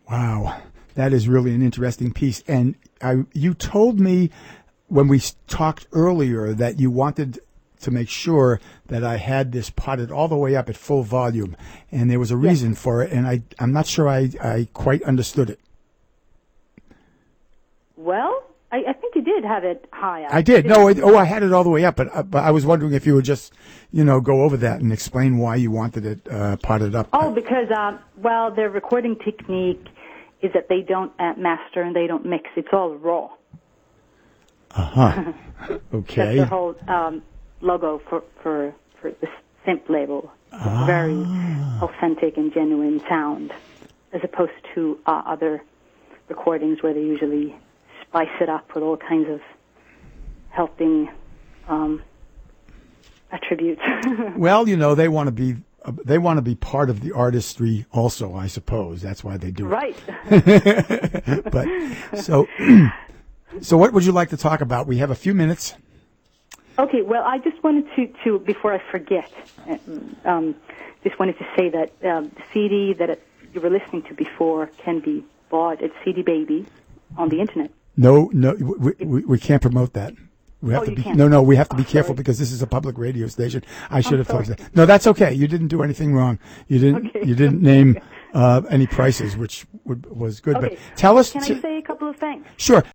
Wow, that is really an interesting piece. And you told me when we talked earlier that you wanted to make sure that I had this potted all the way up at full volume, and there was a reason for it, and I'm not sure I quite understood it. Well, I think you did have it high up. I did. No, I had it all the way up, but I was wondering if you would just, go over that and explain why you wanted it potted up. Oh, because, their recording technique is that they don't master and they don't mix. It's all raw. Uh-huh. Okay. That's their whole logo for the Simp label. Very authentic and genuine sound, as opposed to other recordings where they usually spice it up with all kinds of helping attributes. Well, they want to be part of the artistry also, I suppose. That's why they do it. Right. But so what would you like to talk about? We have a few minutes. Okay, well, I just wanted to before I forget, just wanted to say that the CD that you were listening to before can be bought at CD Baby on the internet. No, we can't promote that. We have to be can't. No, we have to be careful because this is a public radio station. I should have told you that. No, that's okay. You didn't do anything wrong. You didn't name any prices, which was good. Okay. But tell us. Can I say a couple of things? Sure.